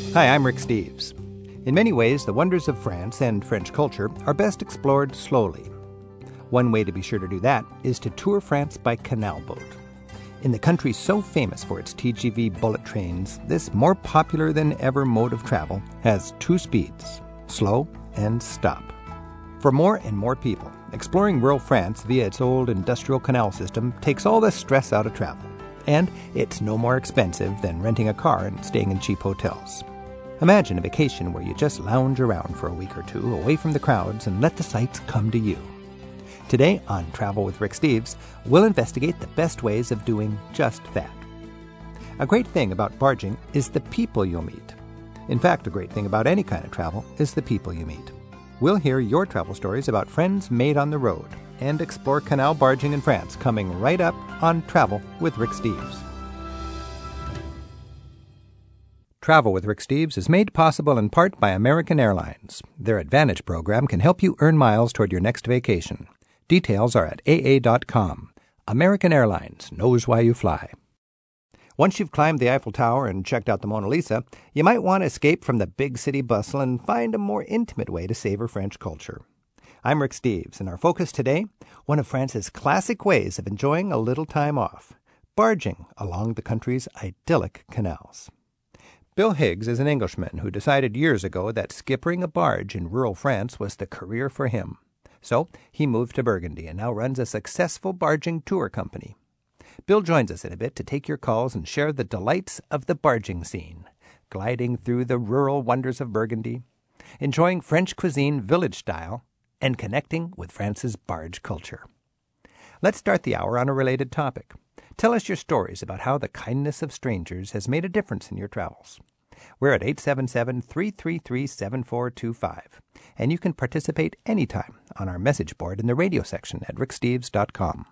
Hi, I'm Rick Steves. In many ways, the wonders of France and French culture are best explored slowly. One way to be sure to do that is to tour France by canal boat. In the country so famous for its TGV bullet trains, this more popular than ever mode of travel has two speeds, slow and stop. For more and more people, exploring rural France via its old industrial canal system takes all the stress out of travel. And it's no more expensive than renting a car and staying in cheap hotels. Imagine a vacation where you just lounge around for a week or two away from the crowds and let the sights come to you. Today on Travel with Rick Steves, we'll investigate the best ways of doing just that. A great thing about barging is the people you'll meet. In fact, a great thing about any kind of travel is the people you meet. We'll hear your travel stories about friends made on the road and explore canal barging in France, coming right up on Travel with Rick Steves. Travel with Rick Steves is made possible in part by American Airlines. Their Advantage program can help you earn miles toward your next vacation. Details are at aa.com. American Airlines knows why you fly. Once you've climbed the Eiffel Tower and checked out the Mona Lisa, you might want to escape from the big city bustle and find a more intimate way to savor French culture. I'm Rick Steves, and our focus today, one of France's classic ways of enjoying a little time off, barging along the country's idyllic canals. Bill Higgs is an Englishman who decided years ago that skippering a barge in rural France was the career for him. So he moved to Burgundy and now runs a successful barging tour company. Bill joins us in a bit to take your calls and share the delights of the barging scene, gliding through the rural wonders of Burgundy, enjoying French cuisine village style, and connecting with France's barge culture. Let's start the hour on a related topic. Tell us your stories about how the kindness of strangers has made a difference in your travels. We're at 877-333-7425, and you can participate anytime on our message board in the radio section at ricksteves.com.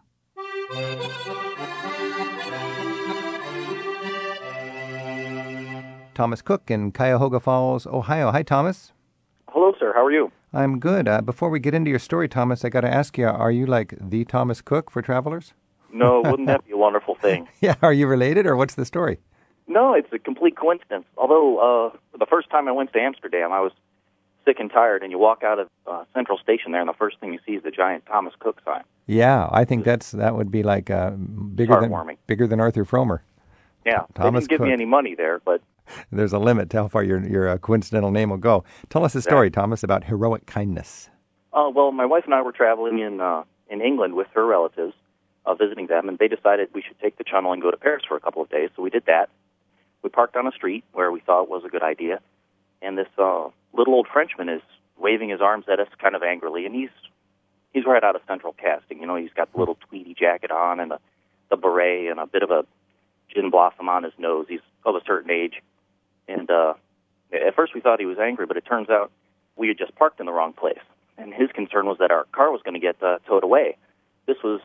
Thomas Cook in Cuyahoga Falls, Ohio. Hi, Thomas. Hello, sir. How are you? I'm good. Before we get into your story, Thomas, I got to ask you, are you like the Thomas Cook for travelers? No, wouldn't that be a wonderful thing? Yeah, are you related, or what's the story? No, it's a complete coincidence. Although the first time I went to Amsterdam, I was sick and tired, and you walk out of Central Station there, and the first thing you see is the giant Thomas Cook sign. Yeah, I think that would be like bigger than Arthur Fromer. Yeah, Thomas they didn't give me any money there, but there's a limit to how far your coincidental name will go. Tell us a story, Thomas, about heroic kindness. Well, my wife and I were traveling in England with her relatives, visiting them, and they decided we should take the Channel and go to Paris for a couple of days, so we did that. We parked on a street where we thought was a good idea, and this little old Frenchman is waving his arms at us kind of angrily, and he's right out of Central Casting. You know, he's got the little tweedy jacket on and the beret and a bit of a gin blossom on his nose. He's of a certain age, and at first we thought he was angry, but it turns out we had just parked in the wrong place, and his concern was that our car was going to get towed away. This was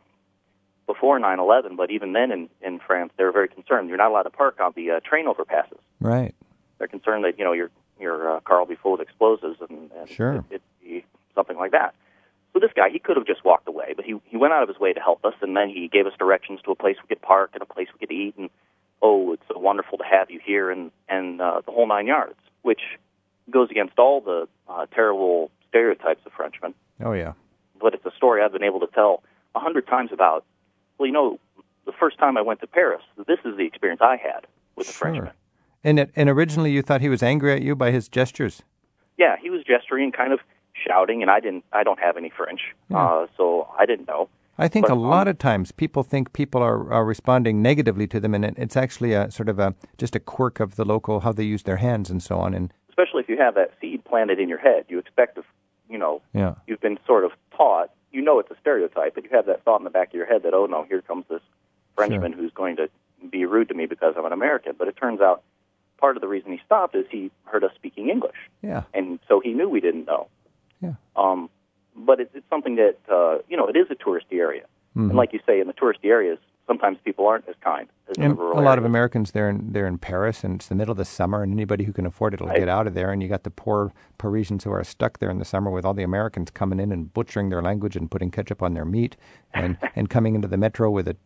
before 9/11, but even then in France, they were very concerned. You're not allowed to park on the train overpasses. Right. They're concerned that, your car will be full of explosives and sure. It'd be something like that. So this guy, he could have just walked away, but he went out of his way to help us, and then he gave us directions to a place we could park and a place we could eat, and, oh, it's so wonderful to have you here, and the whole 9 yards, which goes against all the terrible stereotypes of Frenchmen. Oh, yeah. But it's a story I've been able to tell 100 times about. Well, the first time I went to Paris, this is the experience I had with the Frenchman. And originally you thought he was angry at you by his gestures? Yeah, he was gesturing, kind of shouting, and I don't have any French, so I didn't know. I think a lot of times people think people are responding negatively to them, and it's actually a sort of just a quirk of the local, how they use their hands and so on. And especially if you have that seed planted in your head, you expect you've been sort of taught. You know it's a stereotype, but you have that thought in the back of your head that, oh, no, here comes this Frenchman who's going to be rude to me because I'm an American. But it turns out part of the reason he stopped is he heard us speaking English. Yeah. And so he knew we didn't know. Yeah. But it's something that, it is a touristy area. Mm-hmm. And like you say, in the touristy areas, sometimes people aren't as kind as in the rural a lot areas. of Americans, they're in Paris, and it's the middle of the summer, and anybody who can afford it will get out of there, and you got the poor Parisians who are stuck there in the summer with all the Americans coming in and butchering their language and putting ketchup on their meat, and coming into the metro with a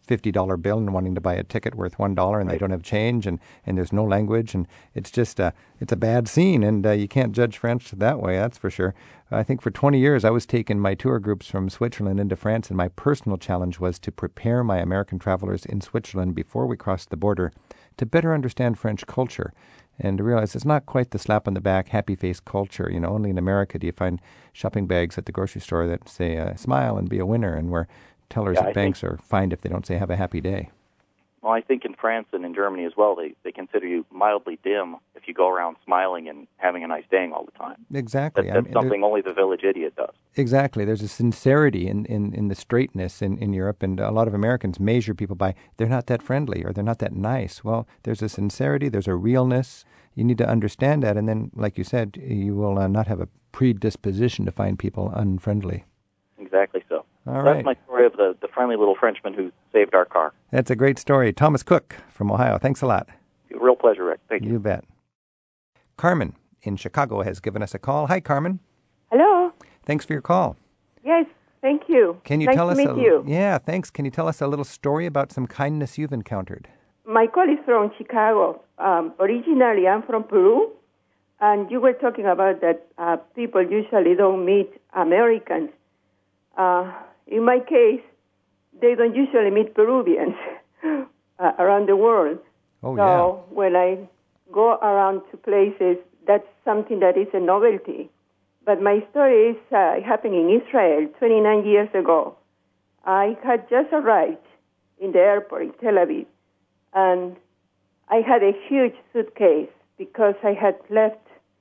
$50 bill and wanting to buy a ticket worth $1 and they don't have change and there's no language and it's just it's a bad scene and you can't judge French that way, that's for sure. I think for 20 years I was taking my tour groups from Switzerland into France, and my personal challenge was to prepare my American travelers in Switzerland before we crossed the border to better understand French culture and to realize it's not quite the slap on the back, happy face culture. You know, only in America do you find shopping bags at the grocery store that say smile and be a winner, and where tellers at banks are fined if they don't say have a happy day. Well, I think in France and in Germany as well, they consider you mildly dim if you go around smiling and having a nice day all the time. Exactly. That's something only the village idiot does. Exactly. There's a sincerity in the straightness in Europe, and a lot of Americans measure people by they're not that friendly or they're not that nice. Well, there's a sincerity, there's a realness. You need to understand that, and then, like you said, you will not have a predisposition to find people unfriendly. Exactly so. All right. That's my story of the friendly little Frenchman who saved our car. That's a great story. Thomas Cook from Ohio. Thanks a lot. Real pleasure, Rick. Thank you. You bet. Carmen in Chicago has given us a call. Hi, Carmen. Hello. Thanks for your call. Yes, thank you. Can you nice tell us to meet you. Yeah, thanks. Can you tell us a little story about some kindness you've encountered? My call is from Chicago. Originally, I'm from Peru, and you were talking about that people usually don't meet Americans. In my case, they don't usually meet Peruvians around the world. Oh, so when I go around to places, that's something that is a novelty. But my story is happening in Israel 29 years ago. I had just arrived in the airport in Tel Aviv, and I had a huge suitcase because I had left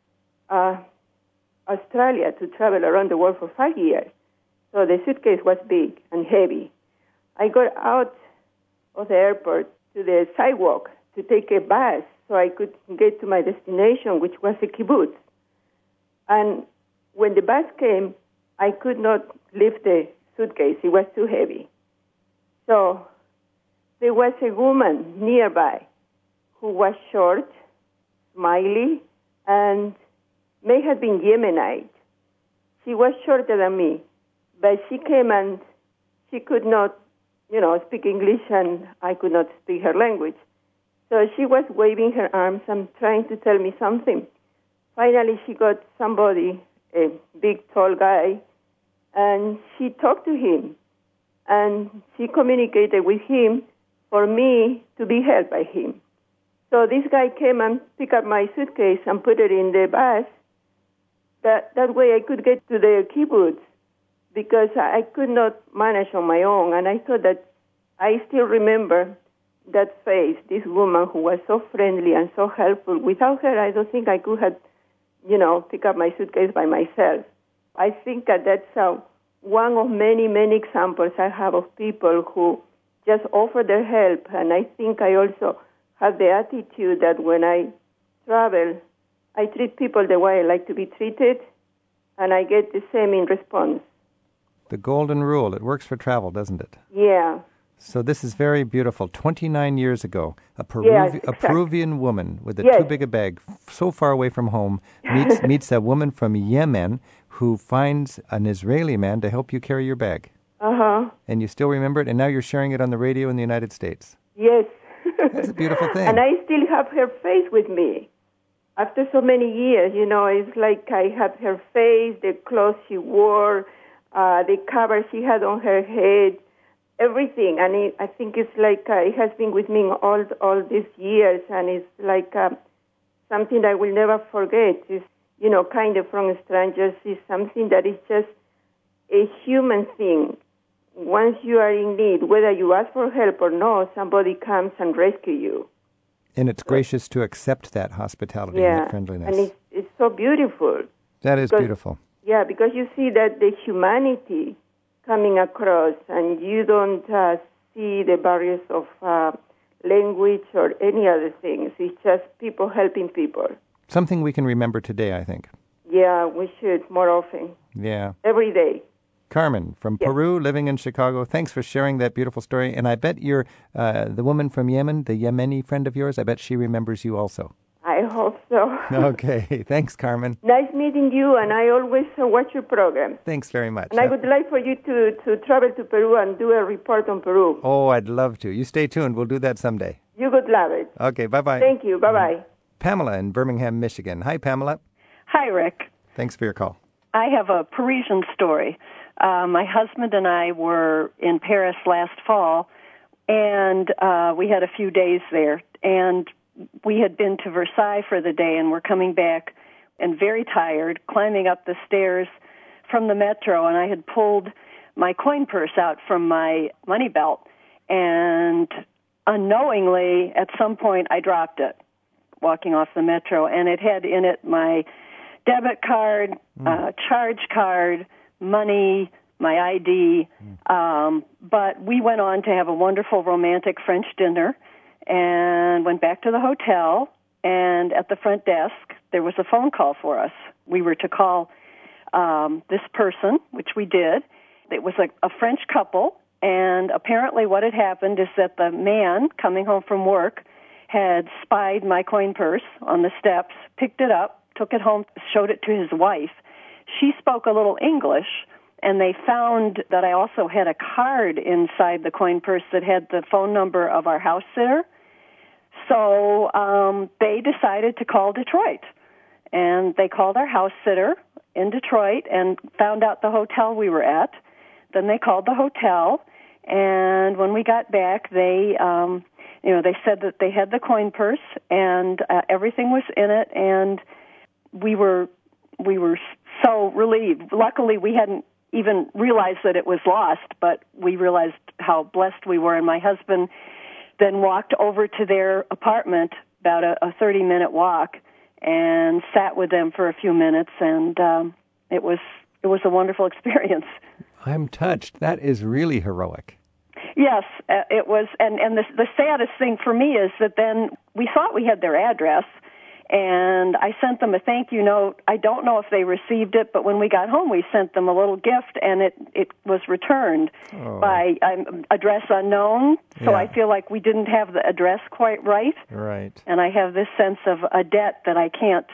Australia to travel around the world for 5 years. So the suitcase was big and heavy. I got out of the airport to the sidewalk to take a bus so I could get to my destination, which was a kibbutz. And when the bus came, I could not lift the suitcase. It was too heavy. So there was a woman nearby who was short, smiley, and may have been Yemenite. She was shorter than me, but she came and she could not, speak English, and I could not speak her language. So she was waving her arms and trying to tell me something. Finally, she got somebody, a big, tall guy, and she talked to him, and she communicated with him for me to be helped by him. So this guy came and picked up my suitcase and put it in the bus. That way I could get to the kibbutz, because I could not manage on my own. And I thought that I still remember that face, this woman who was so friendly and so helpful. Without her, I don't think I could have, pick up my suitcase by myself. I think that that's one of many, many examples I have of people who just offer their help. And I think I also have the attitude that when I travel, I treat people the way I like to be treated, and I get the same in response. The golden rule. It works for travel, doesn't it? Yeah. So this is very beautiful. 29 years ago, a Peruvian woman with too big a bag, so far away from home, meets a woman from Yemen who finds an Israeli man to help you carry your bag. Uh-huh. And you still remember it, and now you're sharing it on the radio in the United States. Yes. That's a beautiful thing. And I still have her face with me. After so many years, it's like I have her face, the clothes she wore, the cover she had on her head, everything. And I think it's like it has been with me all these years, and it's like something I will never forget. It's, kind of from strangers. It's something that is just a human thing. Once you are in need, whether you ask for help or not, somebody comes and rescues you. And it's gracious to accept that hospitality and that friendliness. And it's so beautiful. That is beautiful. Yeah, because you see that the humanity coming across, and you don't see the barriers of language or any other things. It's just people helping people. Something we can remember today, I think. Yeah, we should more often. Yeah. Every day. Carmen from Peru, living in Chicago. Thanks for sharing that beautiful story. And I bet you're the woman from Yemen, the Yemeni friend of yours, I bet she remembers you also. I I hope so. Okay. Thanks, Carmen. Nice meeting you, and I always watch your program. Thanks very much. And I would like for you to travel to Peru and do a report on Peru. Oh, I'd love to. You stay tuned. We'll do that someday. You would love it. Okay, bye-bye. Thank you. Bye-bye. Pamela in Birmingham, Michigan. Hi, Pamela. Hi, Rick. Thanks for your call. I have a Parisian story. My husband and I were in Paris last fall, and we had a few days there. And we had been to Versailles for the day, and we're coming back and very tired, climbing up the stairs from the metro, and I had pulled my coin purse out from my money belt, and unknowingly, at some point, I dropped it walking off the metro, and it had in it my debit card, charge card, money, my ID, but we went on to have a wonderful romantic French dinner and went back to the hotel, and at the front desk, there was a phone call for us. We were to call this person, which we did. It was a French couple, and apparently what had happened is that the man coming home from work had spied my coin purse on the steps, picked it up, took it home, showed it to his wife. She spoke a little English, and they found that I also had a card inside the coin purse that had the phone number of our house sitter. So they decided to call Detroit, and they called our house sitter in Detroit and found out the hotel we were at. Then they called the hotel, and when we got back, they said that they had the coin purse and everything was in it, and we were so relieved. Luckily, we hadn't even realized that it was lost, but we realized how blessed we were, and my husband then walked over to their apartment, about a 30-minute walk, and sat with them for a few minutes, and it was a wonderful experience. I'm touched. That is really heroic. Yes, it was, and the saddest thing for me is that then we thought we had their address, and I sent them a thank you note. I don't know if they received it, but when we got home, we sent them a little gift, and it was returned by address unknown. So Yeah. I feel like we didn't have the address quite right. Right. And I have this sense of a debt that I can't.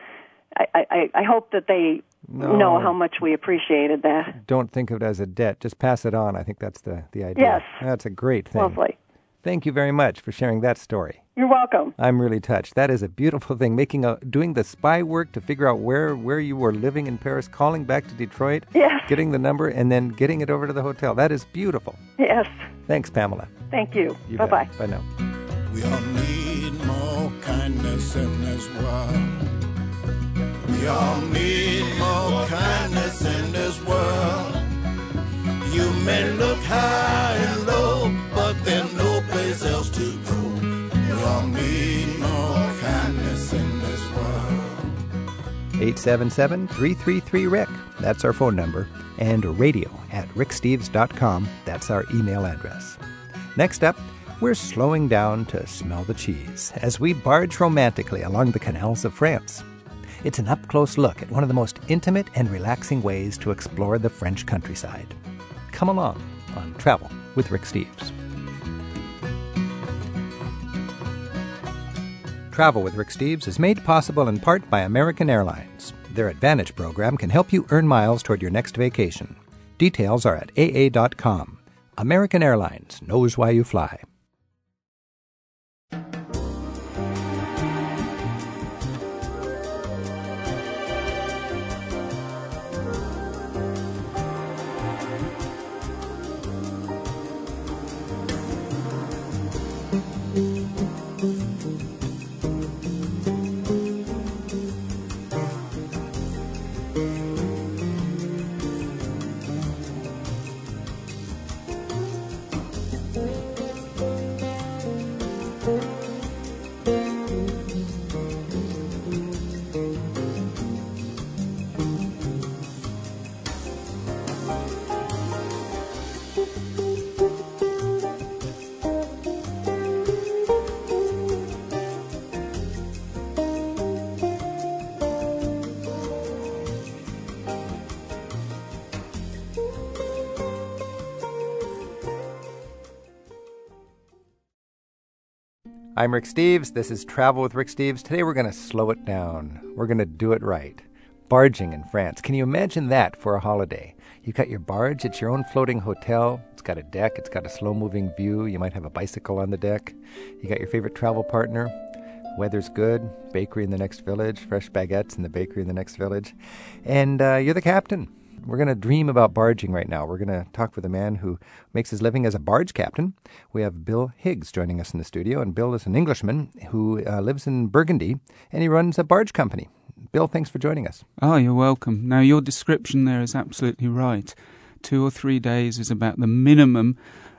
I hope that they know how much we appreciated that. Don't think of it as a debt. Just pass it on. I think that's the idea. Yes. That's a great thing. Lovely. Thank you very much for sharing that story. You're welcome. I'm really touched. That is a beautiful thing. Doing the spy work to figure out where you were living in Paris, calling back to Detroit, Yes. getting the number, and then getting it over to the hotel. That is beautiful. Yes. Thanks, Pamela. Thank you. You Bye-bye. bet. Bye now. We all need more kindness in this world. We all need more kindness in this world. You may look high and low, but there's no place else to go. We all need more kindness in this world. 877-333-RICK. That's our phone number. And radio@ricksteves.com. That's our email address. Next up, we're slowing down to smell the cheese as we barge romantically along the canals of France. It's an up-close look at one of the most intimate and relaxing ways to explore the French countryside. Come along on Travel with Rick Steves. Travel with Rick Steves is made possible in part by American Airlines. Their Advantage program can help you earn miles toward your next vacation. Details are at aa.com. American Airlines knows why you fly. I'm Rick Steves. This is Travel with Rick Steves. Today we're going to slow it down. We're going to do it right. Barging in France. Can you imagine that for a holiday? You've got your barge. It's your own floating hotel. It's got a deck. It's got a slow-moving view. You might have a bicycle on the deck. You got your favorite travel partner. Weather's good. Bakery in the next village. Fresh baguettes in the bakery in the next village. And you're the captain. We're going to dream about barging right now. We're going to talk with a man who makes his living as a barge captain. We have Bill Higgs joining us in the studio, and Bill is an Englishman who lives in Burgundy, and he runs a barge company. Bill, thanks for joining us. Oh, you're welcome. Now, your description there is absolutely right. 2 or 3 days is about the minimum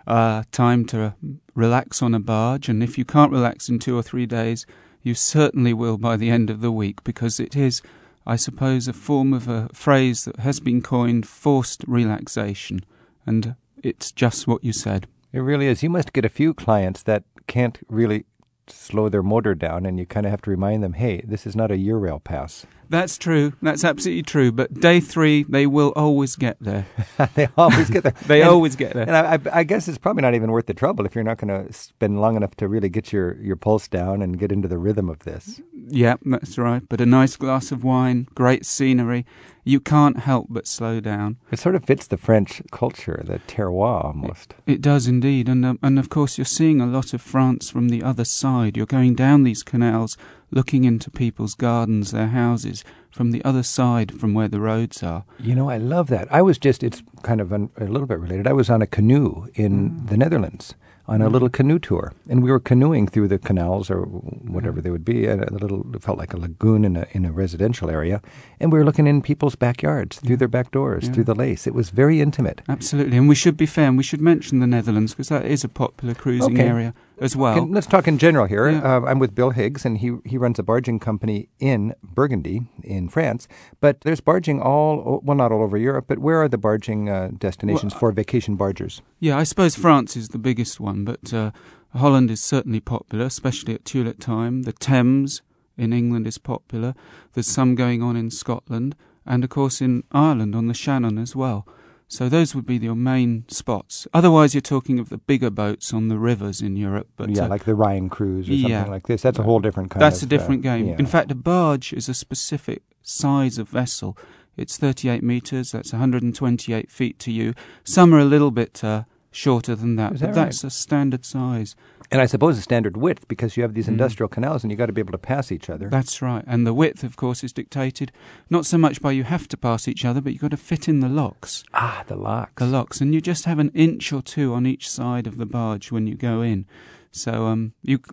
time to relax on a barge, and if you can't relax in 2 or 3 days, you certainly will by the end of the week, because it is, I suppose, a form of a phrase that has been coined, forced relaxation, and it's just what you said. It really is. You must get a few clients that can't really slow their motor down, and you kind of have to remind them, hey, this is not a Eurail pass. That's true. That's absolutely true. But day 3, they will always get there. They always get there. They always get there. And I guess it's probably not even worth the trouble if you're not going to spend long enough to really get your pulse down and get into the rhythm of this. Yeah, that's right. But a nice glass of wine, great scenery, you can't help but slow down. It sort of fits the French culture, the terroir almost. It does indeed. And of course, you're seeing a lot of France from the other side. You're going down these canals, looking into people's gardens, their houses, from the other side from where the roads are. You know, I love that. It's kind of a little bit related. I was on a canoe in the Netherlands on a little canoe tour, and we were canoeing through the canals or whatever they would be. It felt like a lagoon in a residential area, and we were looking in people's backyards, through their back doors, through the lace. It was very intimate. Absolutely, and we should be fair, and we should mention the Netherlands, because that is a popular cruising area as well. Let's talk in general here. Yeah. I'm with Bill Higgs, and he runs a barging company in Burgundy, in France. But there's barging not all over Europe, but where are the barging destinations for vacation bargers? Yeah, I suppose France is the biggest one, but Holland is certainly popular, especially at tulip time. The Thames in England is popular. There's some going on in Scotland, and of course in Ireland on the Shannon as well. So those would be your main spots. Otherwise, you're talking of the bigger boats on the rivers in Europe. But like the Rhine cruise or something like this. That's a whole different kind of... That's a different game. Yeah. In fact, a barge is a specific size of vessel. It's 38 metres. That's 128 feet to you. Some are a little bit shorter than that, but that's a standard size. And I suppose a standard width, because you have these industrial canals and you've got to be able to pass each other. That's right. And the width, of course, is dictated not so much by you have to pass each other, but you've got to fit in the locks. Ah, the locks. The locks. And you just have an inch or two on each side of the barge when you go in. So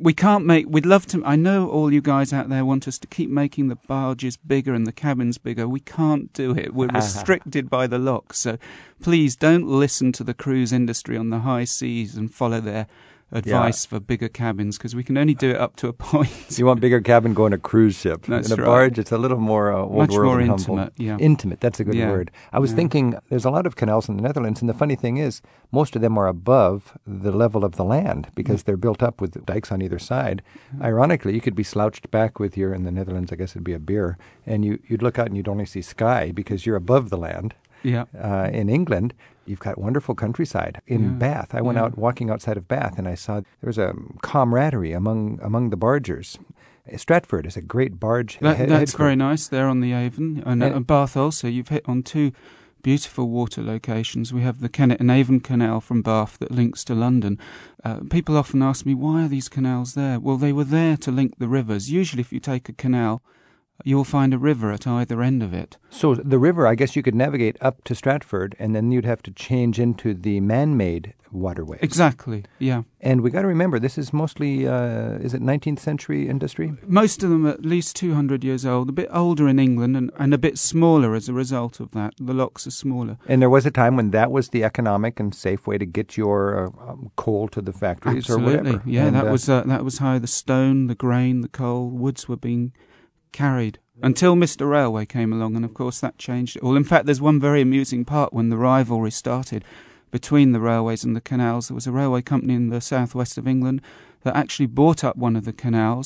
we'd love to, I know all you guys out there want us to keep making the barges bigger and the cabins bigger. We can't do it. We're restricted by the locks. So please don't listen to the cruise industry on the high seas and follow their advice for bigger cabins, because we can only do it up to a point. You want bigger cabin, go on a cruise ship. That's in a barge, it's a little more old much world more and intimate. humble. Yeah. Intimate, that's a good word. I was thinking there's a lot of canals in the Netherlands, and the funny thing is most of them are above the level of the land because they're built up with dikes on either side. Ironically, you could be slouched back with in the Netherlands, I guess it'd be a beer, and you'd look out and you'd only see sky because you're above the land. Yeah. In England, you've got wonderful countryside. In Bath, I went out walking outside of Bath, and I saw there was a camaraderie among the bargers. Stratford is a great barge. That's very nice there on the Avon. And Bath also, you've hit on 2 beautiful water locations. We have the Kennet and Avon Canal from Bath that links to London. People often ask me, why are these canals there? Well, they were there to link the rivers. Usually if you take a canal, you'll find a river at either end of it. So the river, I guess you could navigate up to Stratford, and then you'd have to change into the man-made waterways. Exactly, yeah. And we got to remember, this is mostly, is it 19th century industry? Most of them are at least 200 years old, a bit older in England and a bit smaller as a result of that. The locks are smaller. And there was a time when that was the economic and safe way to get your coal to the factories. Absolutely. Or whatever. Yeah, and that was how the stone, the grain, the coal, woods were being carried until Mr. Railway came along, and of course that changed it all. In fact, there's one very amusing part when the rivalry started between the railways and the canals. There was a railway company in the southwest of England that actually bought up one of the canals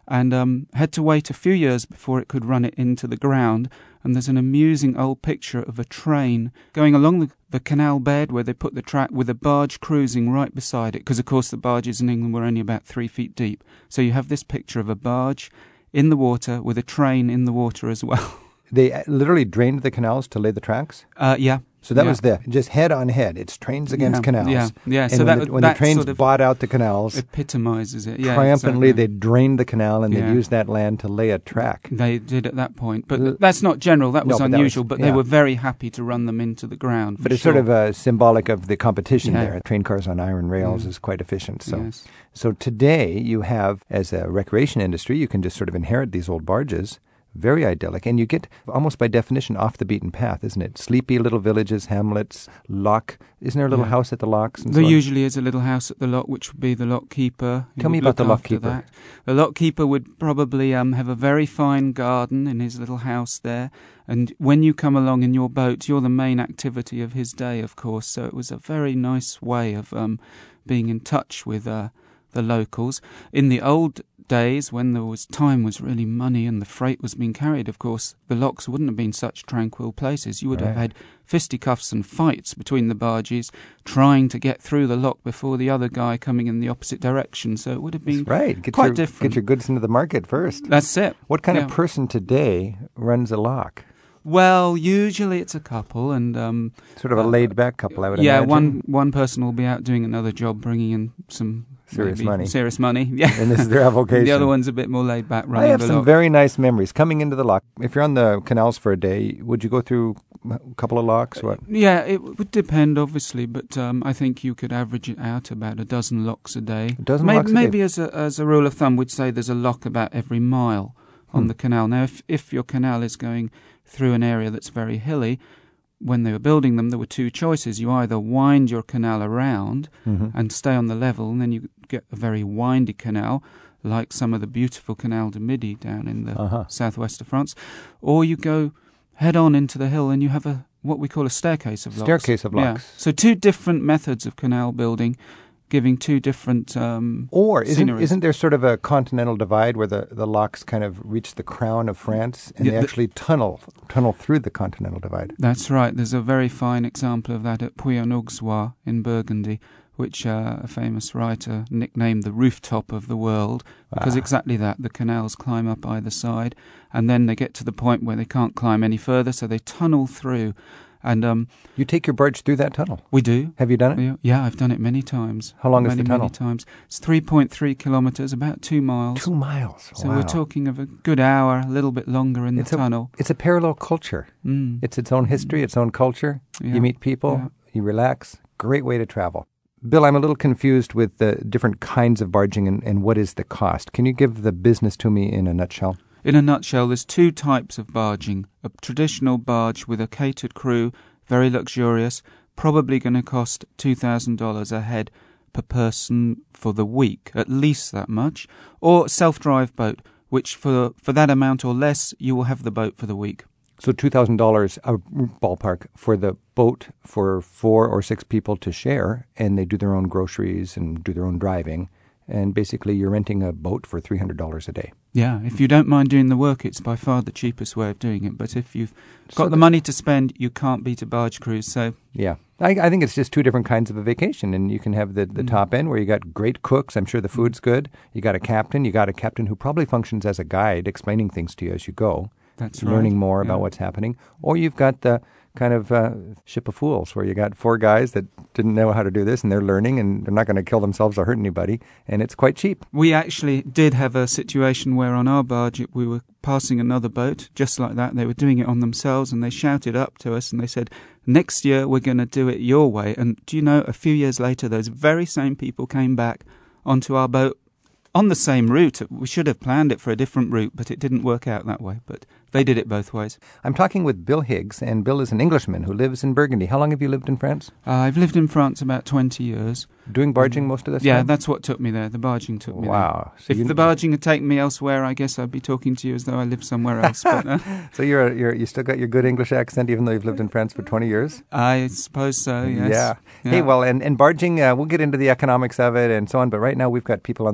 and had to wait a few years before it could run it into the ground. And there's an amusing old picture of a train going along the canal bed where they put the track with a barge cruising right beside it, because, of course, the barges in England were only about 3 feet deep. So you have this picture of a barge in the water with a train in the water as well. They literally drained the canals to lay the tracks? Yeah. So that was just head on head. It's trains against canals. Yeah. And So when the trains sort of bought out the canals, epitomizes it. Yeah, triumphantly, exactly. they drained the canal and they used that land to lay a track. They did at that point. But that's not general. That was unusual. But they yeah. were very happy to run them into the ground. But it's sure. sort of symbolic of the competition there. Train cars on iron rails is quite efficient. So today you have, as a recreation industry, you can just sort of inherit these old barges. Very idyllic. And you get, almost by definition, off the beaten path, isn't it? Sleepy little villages, hamlets, lock. Isn't there a little house at the locks? And there so usually is a little house at the lock, which would be the lock keeper. Tell me about the lock keeper. That. The lock keeper would probably have a very fine garden in his little house there. And when you come along in your boat, you're the main activity of his day, of course. So it was a very nice way of being in touch with the locals. In the old days, when time was really money and the freight was being carried, of course, the locks wouldn't have been such tranquil places. You would have had fisticuffs and fights between the barges trying to get through the lock before the other guy coming in the opposite direction. So it would have been quite different. Get your goods into the market first. That's it. What kind of person today runs a lock? Well, usually it's a couple, and sort of a laid-back couple, I would imagine. Yeah, one person will be out doing another job, bringing in some serious money. Yeah, and this is their avocation. The other one's a bit more laid back. I have some very nice memories coming into the lock. If you're on the canals for a day, would you go through a couple of locks? What? Yeah, it would depend, obviously, but I think you could average it out about a dozen locks a day. Maybe as a rule of thumb, we'd say there's a lock about every mile on the canal. Now, if your canal is going through an area that's very hilly, when they were building them, there were two choices. You either wind your canal around and stay on the level, and then you get a very windy canal, like some of the beautiful Canal du Midi down in the southwest of France, or you go head on into the hill and you have what we call a staircase of locks. Staircase of locks. Yeah. So two different methods of canal building, giving two different Or isn't there sort of a continental divide where the locks kind of reach the crown of France and they actually tunnel through the continental divide? That's right. There's a very fine example of that at Puy-en-Auxois in Burgundy, which a famous writer nicknamed the rooftop of the world, because exactly that, the canals climb up either side, and then they get to the point where they can't climb any further, so they tunnel through. And you take your barge through that tunnel? We do. Have you done it? Yeah, I've done it many times. How long is the tunnel? Many times. It's 3.3 kilometres, about 2 miles. 2 miles. So we're talking of a good hour, a little bit longer in the tunnel. It's a parallel culture. It's its own history, its own culture. Yeah. You meet people, you relax. Great way to travel. Bill, I'm a little confused with the different kinds of barging and what is the cost. Can you give the business to me in a nutshell? In a nutshell, there's two types of barging. A traditional barge with a catered crew, very luxurious, probably going to cost $2,000 a head per person for the week, at least that much. Or self-drive boat, which for that amount or less, you will have the boat for the week. So $2,000 a ballpark for the boat for 4 or 6 people to share, and they do their own groceries and do their own driving. And basically, you're renting a boat for $300 a day. Yeah, if you don't mind doing the work, it's by far the cheapest way of doing it. But if you've got the money to spend, you can't beat a barge cruise. So yeah, I think it's just two different kinds of a vacation. And you can have the top end where you got great cooks. I'm sure the food's good. You got a captain. You got a captain who probably functions as a guide, explaining things to you as you go. That's right. Learning more about what's happening. Or you've got the kind of ship of fools where you got 4 guys that didn't know how to do this and they're learning and they're not going to kill themselves or hurt anybody, and it's quite cheap. We actually did have a situation where on our barge we were passing another boat just like that. They were doing it on themselves and they shouted up to us and they said, next year we're going to do it your way. And do you know, a few years later those very same people came back onto our boat on the same route. We should have planned it for a different route, but it didn't work out that way. But they did it both ways. I'm talking with Bill Higgs, and Bill is an Englishman who lives in Burgundy. How long have you lived in France? I've lived in France about 20 years. Doing barging most of the time? Yeah, that's what took me there. The barging took me there. Wow. So if the barging had taken me elsewhere, I guess I'd be talking to you as though I lived somewhere else. But, so you still got your good English accent even though you've lived in France for 20 years? I suppose so, yes. Yeah. Hey, well, and barging, we'll get into the economics of it and so on, but right now we've got people on the line.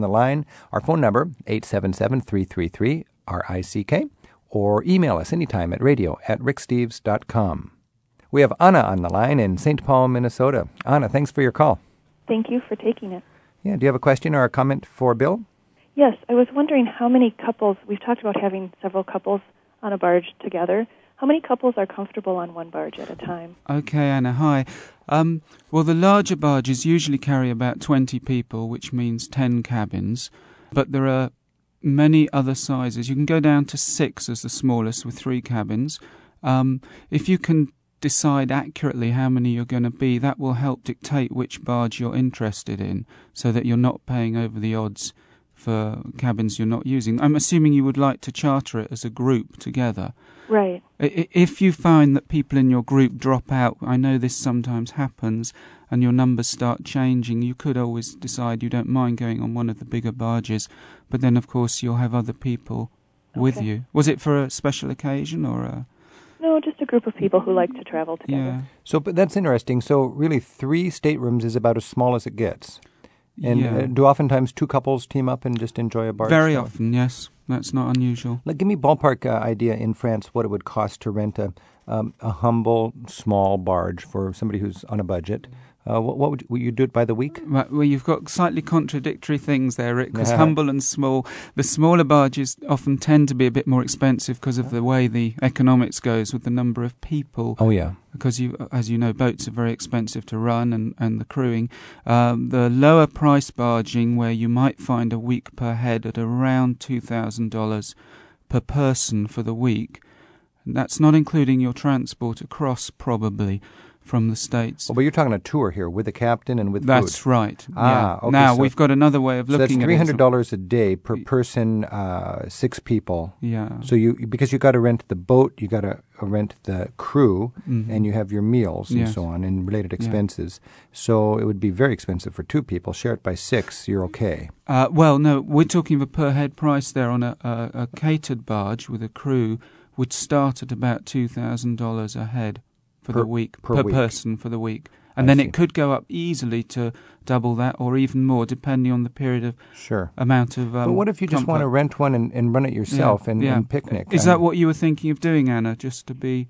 Our phone number, 877-333-RICK, or email us anytime at radio@ricksteves.com. We have Anna on the line in St. Paul, Minnesota. Anna, thanks for your call. Thank you for taking it. Yeah, do you have a question or a comment for Bill? Yes, I was wondering how many couples, we've talked about having several couples on a barge together. How many couples are comfortable on one barge at a time? Okay, Anna, hi. Well, the larger barges usually carry about 20 people, which means 10 cabins. But there are many other sizes. You can go down to 6 as the smallest with 3 cabins. If you can decide accurately how many you're going to be, that will help dictate which barge you're interested in, so that you're not paying over the odds for cabins you're not using. I'm assuming you would like to charter it as a group together. Right. If you find that people in your group drop out, I know this sometimes happens, and your numbers start changing, you could always decide you don't mind going on one of the bigger barges, but then of course you'll have other people with you. Was it for a special occasion or a... No, just a group of people who like to travel together. Yeah. So, but that's interesting. So really 3 staterooms is about as small as it gets. And do oftentimes 2 couples team up and just enjoy a barge? Very often, yes. That's not unusual. Give me a ballpark idea in France what it would cost to rent a humble, small barge for somebody who's on a budget. What would you do it by the week? Right, well, you've got slightly contradictory things there, Rick, because humble and small. The smaller barges often tend to be a bit more expensive because of the way the economics goes with the number of people. Oh, yeah. Because, as you know, boats are very expensive to run and the crewing. The lower price barging, where you might find a week per head at around $2,000 per person for the week, and that's not including your transport across, probably, from the States. Well, but you're talking a tour here with a captain and with That's food. right. Okay, now, so we've got another way of looking at it. So that's $300 a day per person, 6 people. Yeah. So because you got to rent the boat, you got to rent the crew, and you have your meals and so on, and related expenses. So it would be very expensive for 2 people. Share it by 6, you're okay. Well, no, we're talking of a per head price there on a catered barge with a crew would start at about $2,000 a head. For the week, per person for the week. And then it could go up easily to double that or even more, depending on the period of amount of But what if you just want to rent one and run it yourself and picnic? Is that what you were thinking of doing, Anna, just to be...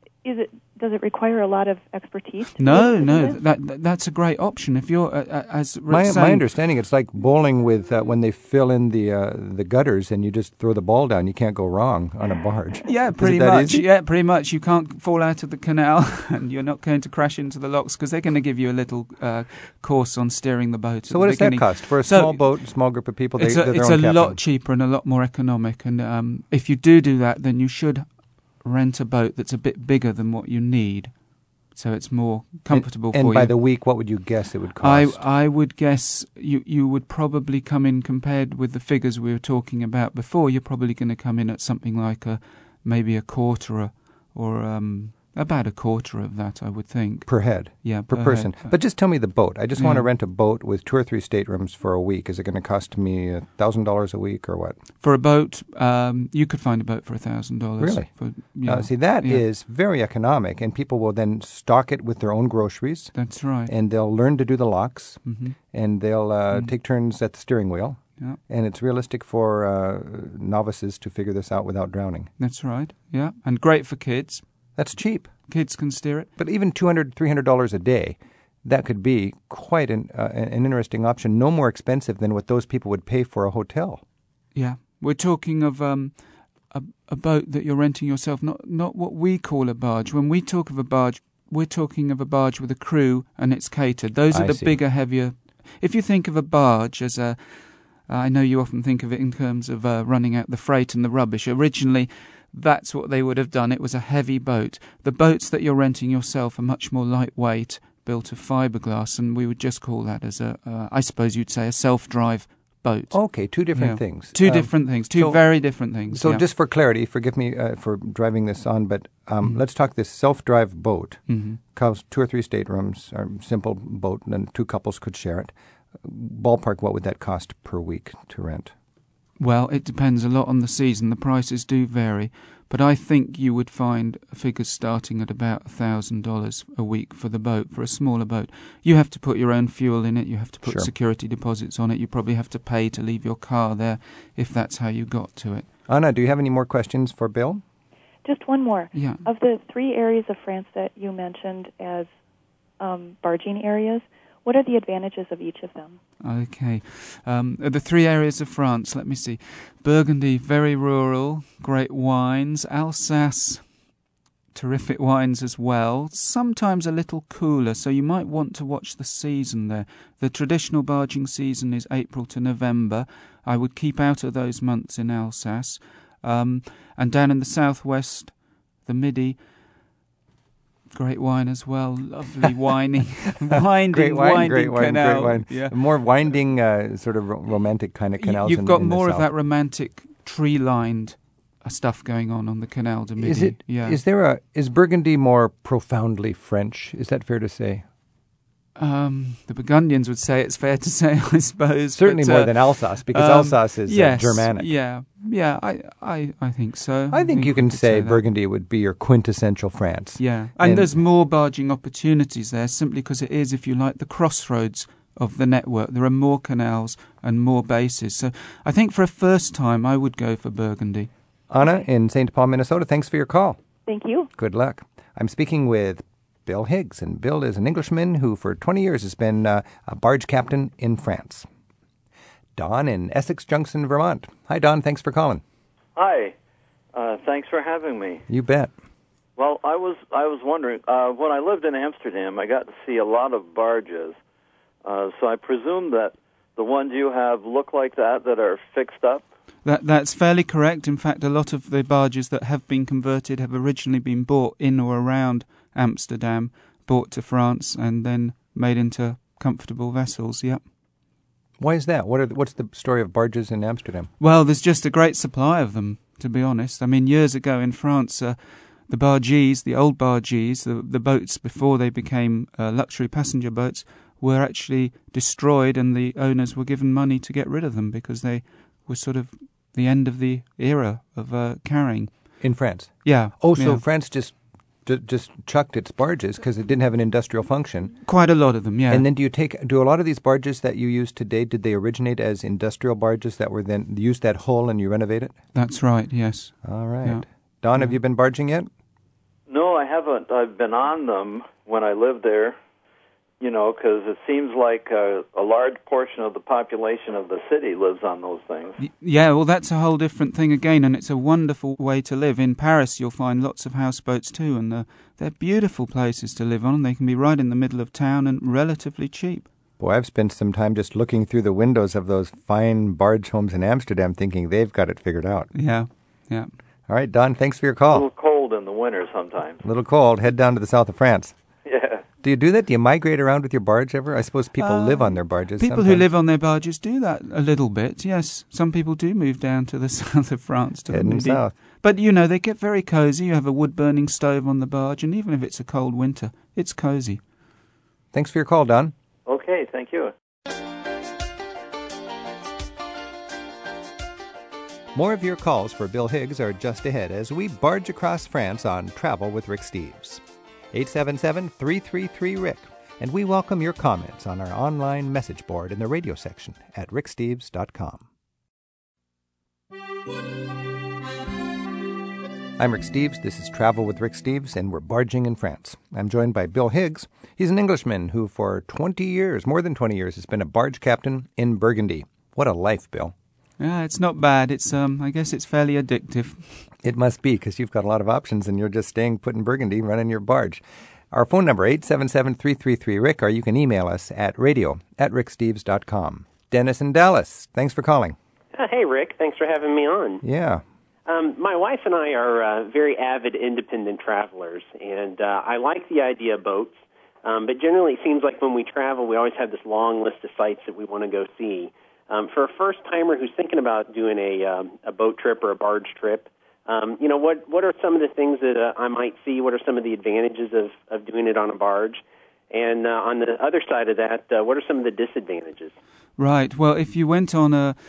Does it require a lot of expertise? No, that's a great option. If you're, as Rick my understanding, it's like bowling with when they fill in the gutters and you just throw the ball down. You can't go wrong on a barge. Yeah, pretty much. Yeah, pretty much. You can't fall out of the canal, and you're not going to crash into the locks because they're going to give you a little course on steering the boat. So what does that cost for a small boat, a small group of people? It's a lot cheaper and a lot more economic. And if you do that, then you should rent a boat that's a bit bigger than what you need, so it's more comfortable for you. And by the week, what would you guess it would cost? I would guess you would probably come in, compared with the figures we were talking about before, you're probably going to come in at something like maybe a quarter or about a quarter of that, I would think. Per head? Yeah, per person. Head. But just tell me the boat. I just want to rent a boat with 2 or 3 staterooms for a week. Is it going to cost me $1,000 a week or what? For a boat, you could find a boat for $1,000. Really? See, that is very economic, and people will then stock it with their own groceries. That's right. And they'll learn to do the locks, and they'll take turns at the steering wheel. Yeah. And it's realistic for novices to figure this out without drowning. That's right, yeah. And great for kids. That's cheap. Kids can steer it. But even $200, $300 a day, that could be quite an interesting option, no more expensive than what those people would pay for a hotel. Yeah. We're talking of a boat that you're renting yourself, not what we call a barge. When we talk of a barge, we're talking of a barge with a crew and it's catered. Those are the bigger, heavier... If you think of a barge as I know you often think of it in terms of running out the freight and the rubbish. Originally, that's what they would have done. It was a heavy boat. The boats that you're renting yourself are much more lightweight, built of fiberglass, and we would just call that as I suppose you'd say, a self-drive boat. Okay, 2 different things. 2 different things, two very different things. So just for clarity, forgive me for driving this on, but let's talk this self-drive boat. Costs 2 or 3 staterooms, or simple boat, and then 2 couples could share it. Ballpark, what would that cost per week to rent? Well, it depends a lot on the season. The prices do vary. But I think you would find figures starting at about $1,000 a week for the boat, for a smaller boat. You have to put your own fuel in it. You have to put security deposits on it. You probably have to pay to leave your car there if that's how you got to it. Anna, do you have any more questions for Bill? Just one more. Yeah. Of the 3 areas of France that you mentioned as barging areas, what are the advantages of each of them? Okay. The 3 areas of France, let me see. Burgundy, very rural, great wines. Alsace, terrific wines as well. Sometimes a little cooler, so you might want to watch the season there. The traditional barging season is April to November. I would keep out of those months in Alsace. And down in the southwest, the Midi, great wine as well. Lovely winding canal. Great wine. Yeah. More winding, sort of romantic kind of canals. You've got in more the of south. that romantic tree-lined stuff going on the Canal de Midi. Is Burgundy more profoundly French? Is that fair to say? The Burgundians would say it's fair to say, I suppose. Certainly more than Alsace, because Alsace is Germanic. Yeah, I think so. I think you can say that. Burgundy would be your quintessential France. Yeah, and there's more barging opportunities there simply because it is, if you like, the crossroads of the network. There are more canals and more bases. So I think for a first time, I would go for Burgundy. Anna in St. Paul, Minnesota, thanks for your call. Thank you. Good luck. I'm speaking with Bill Higgs, and Bill is an Englishman who for 20 years has been a barge captain in France. Don in Essex Junction, Vermont. Hi, Don. Thanks for calling. Hi. Thanks for having me. You bet. Well, I was wondering, when I lived in Amsterdam, I got to see a lot of barges. So I presume that the ones you have look like that are fixed up? That's fairly correct. In fact, a lot of the barges that have been converted have originally been bought in or around Amsterdam, brought to France, and then made into comfortable vessels. Yep. Why is that? What's the story of barges in Amsterdam? Well, there's just a great supply of them, to be honest. I mean, years ago in France, the bargees, the old bargees, the boats before they became luxury passenger boats, were actually destroyed, and the owners were given money to get rid of them because they were sort of the end of the era of carrying. In France? Yeah. Oh, so France just chucked its barges because it didn't have an industrial function. Quite a lot of them, yeah. And then do a lot of these barges that you use today, did they originate as industrial barges that were then used that hull and you renovate it? That's right, yes. All right. Yeah. Don, have you been barging yet? No, I haven't. I've been on them when I lived there, because it seems like a large portion of the population of the city lives on those things. Yeah, well, that's a whole different thing again, and it's a wonderful way to live. In Paris, you'll find lots of houseboats too, and they're beautiful places to live on. They can be right in the middle of town and relatively cheap. Boy, I've spent some time just looking through the windows of those fine barge homes in Amsterdam thinking they've got it figured out. Yeah. All right, Don, thanks for your call. A little cold in the winter sometimes. A little cold. Head down to the south of France. Yeah. Do you do that? Do you migrate around with your barge ever? I suppose people live on their barges. People sometimes. who live on their barges do that a little bit, yes. Some people do move down to the south of France. Heading south. But, they get very cosy. You have a wood-burning stove on the barge, and even if it's a cold winter, it's cosy. Thanks for your call, Don. Okay, thank you. More of your calls for Bill Higgs are just ahead as we barge across France on Travel with Rick Steves. 877-333-RICK, and we welcome your comments on our online message board in the radio section at ricksteves.com. I'm Rick Steves. This is Travel with Rick Steves, and we're barging in France. I'm joined by Bill Higgs. He's an Englishman who for 20 years, more than 20 years, has been a barge captain in Burgundy. What a life, Bill. Yeah, it's not bad. It's I guess it's fairly addictive. It must be, because you've got a lot of options and you're just staying put in Burgundy running your barge. Our phone number, 877-333-RICK, or you can email us at radio@ricksteves.com. Dennis in Dallas, thanks for calling. Hey, Rick. Thanks for having me on. Yeah. My wife and I are very avid independent travelers, and I like the idea of boats, but generally it seems like when we travel, we always have this long list of sites that we want to go see. For a first-timer who's thinking about doing a boat trip or a barge trip, what are some of the things that I might see? What are some of the advantages of doing it on a barge? And on the other side of that, what are some of the disadvantages? Right. Well, if you went on a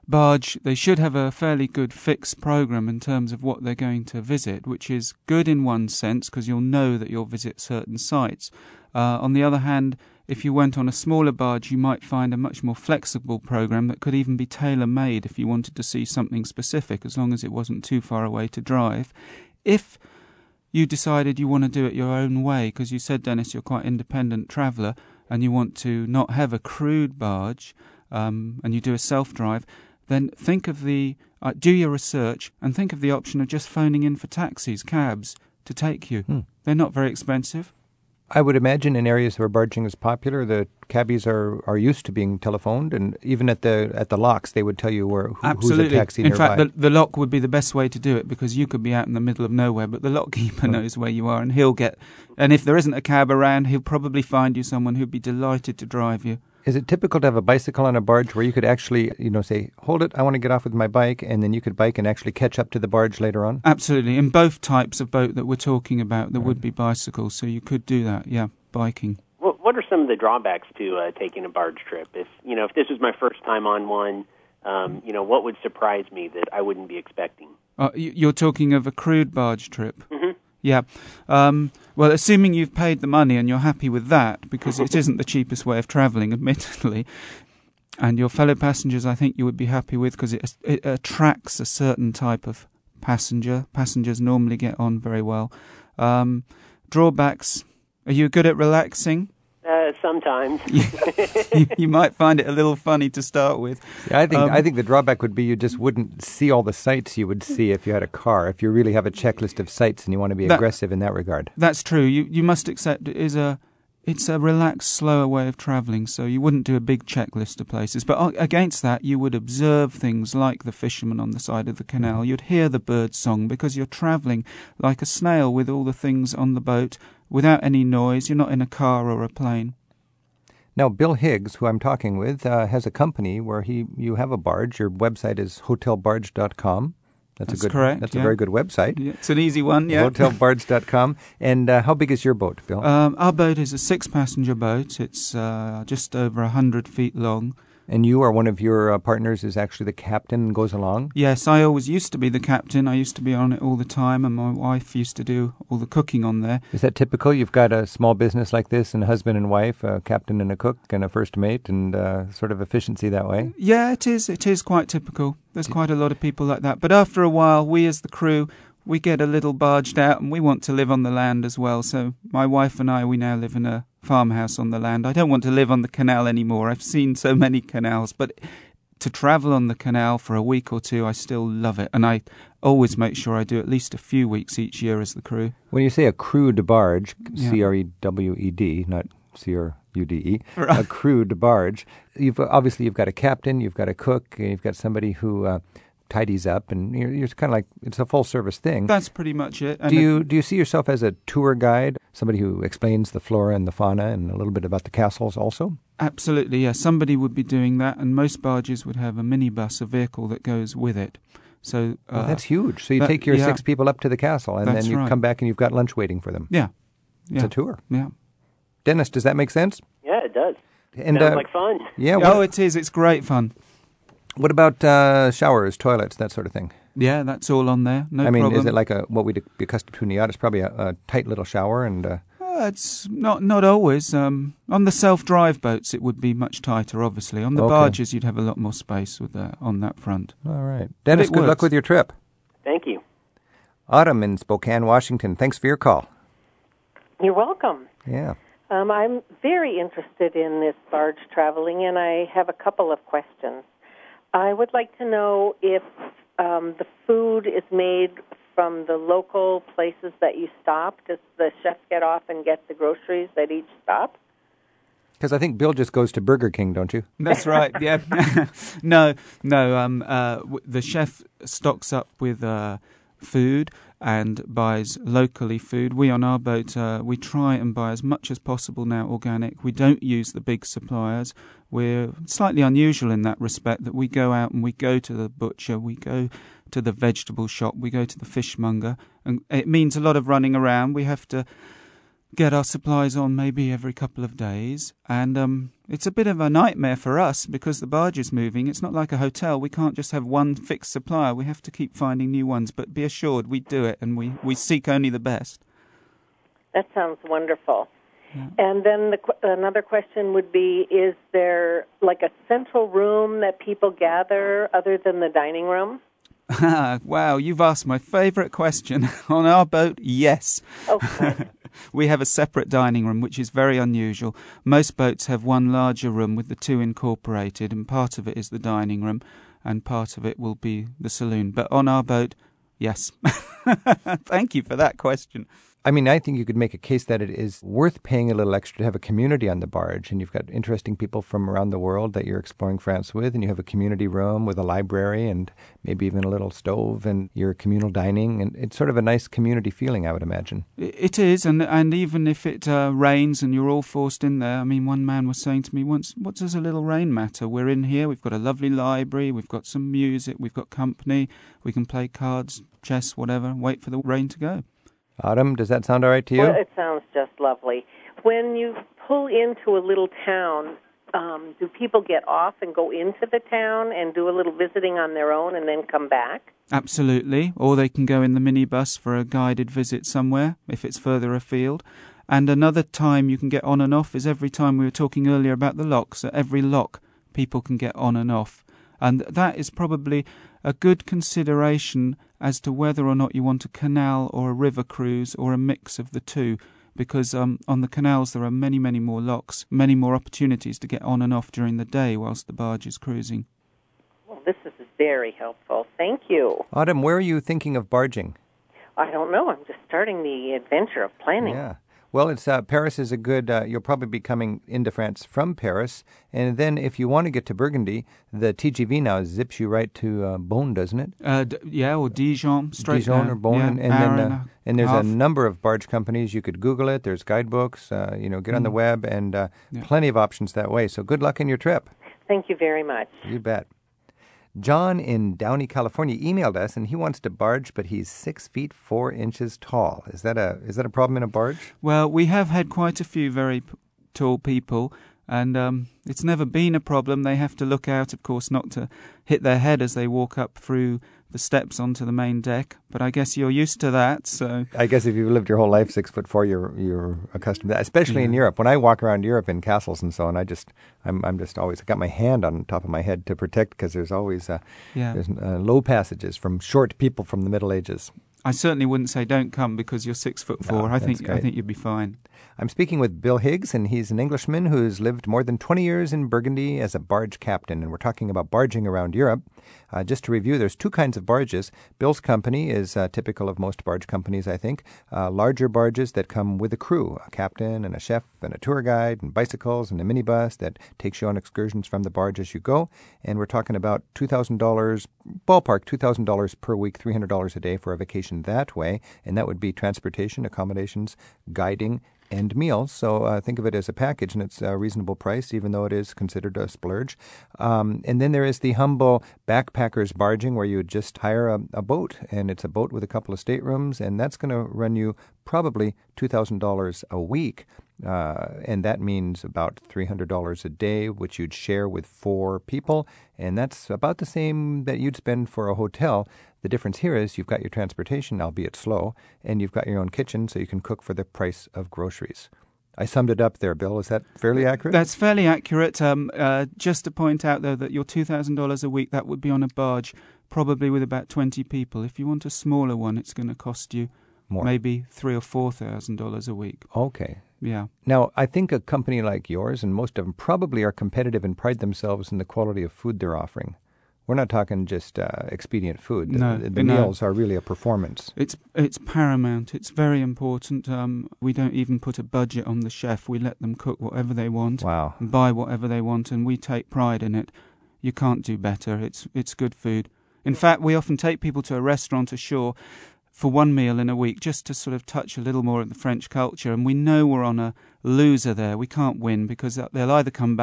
barge, they should have a fairly good fixed program in terms of what they're going to visit, which is good in one sense because you'll know that you'll visit certain sites. On the other hand, if you went on a smaller barge, you might find a much more flexible program that could even be tailor-made if you wanted to see something specific, as long as it wasn't too far away to drive. If you decided you want to do it your own way, because you said, Dennis, you're quite an independent traveller, and you want to not have a crewed barge, and you do a self-drive, then think of do your research and think of the option of just phoning in for taxis, cabs, to take you. They're not very expensive. I would imagine in areas where barging is popular, the cabbies are used to being telephoned, and even at the locks, they would tell you who's a taxi nearby. In fact, the lock would be the best way to do it, because you could be out in the middle of nowhere, but the lockkeeper knows where you are, and and if there isn't a cab around, he'll probably find you someone who'd be delighted to drive you. Is it typical to have a bicycle on a barge where you could actually, say, hold it, I want to get off with my bike, and then you could bike and actually catch up to the barge later on? Absolutely. In both types of boat that we're talking about, there would be bicycles, so you could do that, biking. What are some of the drawbacks to taking a barge trip? If this was my first time on one, what would surprise me that I wouldn't be expecting? You're talking of a crewed barge trip? Mm-hmm. Yeah. Well, assuming you've paid the money and you're happy with that, because it isn't the cheapest way of travelling, admittedly, and your fellow passengers I think you would be happy with, because it attracts a certain type of passenger. Passengers normally get on very well. Drawbacks, are you good at relaxing? Sometimes. You might find it a little funny to start with. Yeah, I think the drawback would be you just wouldn't see all the sights you would see if you had a car, if you really have a checklist of sights and you want to be aggressive in that regard. That's true. You must accept it's a relaxed, slower way of travelling, so you wouldn't do a big checklist of places. But against that, you would observe things like the fishermen on the side of the canal. You'd hear the bird song, because you're travelling like a snail with all the things on the boat without any noise. You're not in a car or a plane. Now, Bill Higgs, who I'm talking with, has a company where you have a barge. Your website is hotelbarge.com. That's correct. That's a very good website. Yeah, it's an easy one, yeah. Hotelbarge.com. And how big is your boat, Bill? Our boat is a 6-passenger boat. It's just over 100 feet long. And you or one of your partners is actually the captain and goes along? Yes, I always used to be the captain. I used to be on it all the time, and my wife used to do all the cooking on there. Is that typical? You've got a small business like this, and a husband and wife, a captain and a cook, and a first mate, and sort of efficiency that way? Yeah, it is. It is quite typical. There's quite a lot of people like that. But after a while, we as the crew, we get a little barged out, and we want to live on the land as well. So my wife and I, we now live in a farmhouse on the land. I don't want to live on the canal anymore. I've seen so many canals, but to travel on the canal for a week or two, I still love it. And I always make sure I do at least a few weeks each year as the crew. When you say a crewed barge, C-R-E-W-E-D, not C-R-U-D-E, right. A crewed barge, you've got a captain, you've got a cook, and you've got somebody who tidies up, and you're kind of like, it's a full-service thing. That's pretty much it. And do you see yourself as a tour guide, somebody who explains the flora and the fauna and a little bit about the castles also? Absolutely, yes. Somebody would be doing that, and most barges would have a minibus, a vehicle that goes with it. So that's huge. So you take your 6 people up to the castle, and then you come back and you've got lunch waiting for them. Yeah. It's a tour. Yeah. Dennis, does that make sense? Yeah, it does. And, sounds like fun. Yeah. It is. It's great fun. What about showers, toilets, that sort of thing? Yeah, that's all on there. No problem. Is it like what we'd be accustomed to in a yacht? It's probably a tight little shower, and it's not always. On the self-drive boats, it would be much tighter. Obviously, on the barges, you'd have a lot more space with on that front. All right, Dennis. Good luck with your trip. Thank you. Autumn in Spokane, Washington. Thanks for your call. You're welcome. Yeah. I'm very interested in this barge traveling, and I have a couple of questions. I would like to know if the food is made from the local places that you stop. Does the chef get off and get the groceries at each stop? Because I think Bill just goes to Burger King, don't you? That's right, yeah. No. The chef stocks up with food and buys locally food. We on our boat, we try and buy as much as possible now organic. We don't use the big suppliers. We're slightly unusual in that respect, that we go out and we go to the butcher, we go to the vegetable shop, we go to the fishmonger, and it means a lot of running around. We have to get our supplies on maybe every couple of days. And it's a bit of a nightmare for us because the barge is moving. It's not like a hotel. We can't just have one fixed supplier. We have to keep finding new ones. But be assured, we do it, and we seek only the best. That sounds wonderful. Yeah. And then another question would be, is there like a central room that people gather other than the dining room? Wow, you've asked my favourite question. On our boat, yes. Okay. We have a separate dining room, which is very unusual. Most boats have one larger room with the two incorporated, and part of it is the dining room, and part of it will be the saloon. But on our boat, yes. Thank you for that question. I mean, I think you could make a case that it is worth paying a little extra to have a community on the barge, and you've got interesting people from around the world that you're exploring France with, and you have a community room with a library and maybe even a little stove, and your communal dining, and it's sort of a nice community feeling, I would imagine. It is, and even if it rains and you're all forced in there, I mean, one man was saying to me once, what does a little rain matter? We're in here, we've got a lovely library, we've got some music, we've got company, we can play cards, chess, whatever, and wait for the rain to go. Autumn, does that sound all right to you? Well, it sounds just lovely. When you pull into a little town, do people get off and go into the town and do a little visiting on their own and then come back? Absolutely. Or they can go in the minibus for a guided visit somewhere, if it's further afield. And another time you can get on and off is every time we were talking earlier about the locks. At every lock, people can get on and off. And that is probably a good consideration as to whether or not you want a canal or a river cruise or a mix of the two, because on the canals there are many, many more locks, many more opportunities to get on and off during the day whilst the barge is cruising. Well, this is very helpful. Thank you. Autumn, where are you thinking of barging? I don't know. I'm just starting the adventure of planning. Yeah. Well, it's Paris is a good, you'll probably be coming into France from Paris. And then if you want to get to Burgundy, the TGV now zips you right to Beaune, doesn't it? Yeah, or Dijon, straight Dijon down. or Beaune. Yeah, and there's a number of barge companies. You could Google it. There's guidebooks. Get on the web, and plenty of options that way. So good luck in your trip. Thank you very much. You bet. John in Downey, California, emailed us, and he wants to barge, but he's 6 feet 4 inches tall. Is that a problem in a barge? Well, we have had quite a few very tall people, and it's never been a problem. They have to look out, of course, not to hit their head as they walk up through the steps onto the main deck. But I guess you're used to that, so... I guess if you've lived your whole life 6 foot 4, you're accustomed to that, especially in Europe. When I walk around Europe in castles and so on, I'm just always got my hand on top of my head to protect, because there's always there's low passages from short people from the Middle Ages. I certainly wouldn't say don't come because you're 6 foot 4. No, I think you'd be fine. I'm speaking with Bill Higgs, and he's an Englishman who's lived more than 20 years in Burgundy as a barge captain, and we're talking about barging around Europe. Just to review, there's two kinds of barges. Bill's company is typical of most barge companies, I think. Larger barges that come with a crew, a captain and a chef and a tour guide and bicycles and a minibus that takes you on excursions from the barge as you go. And we're talking about $2,000, ballpark $2,000 per week, $300 a day for a vacation that way. And that would be transportation, accommodations, guiding, and meals. So think of it as a package, and it's a reasonable price, even though it is considered a splurge. And then there is the humble backpackers barging, where you would just hire a boat, and it's a boat with a couple of staterooms, and that's going to run you probably $2,000 a week. And that means about $300 a day, which you'd share with 4 people, and that's about the same that you'd spend for a hotel. The difference here is you've got your transportation, albeit slow, and you've got your own kitchen, so you can cook for the price of groceries. I summed it up there, Bill. Is that fairly accurate? That's fairly accurate. Just to point out, though, that your $2,000 a week, that would be on a barge, probably with about 20 people. If you want a smaller one, it's going to cost you more, maybe $3,000 or $4,000 a week. Okay. Yeah. Now, I think a company like yours, and most of them probably are competitive and pride themselves in the quality of food they're offering. We're not talking just expedient food. The meals are really a performance. It's paramount. It's very important. We don't even put a budget on the chef. We let them cook whatever they want, wow, and buy whatever they want, and we take pride in it. You can't do better. It's good food. In fact, we often take people to a restaurant ashore for one meal in a week, just to sort of touch a little more of the French culture, and we know we're on a loser there. We can't win, because they'll either come back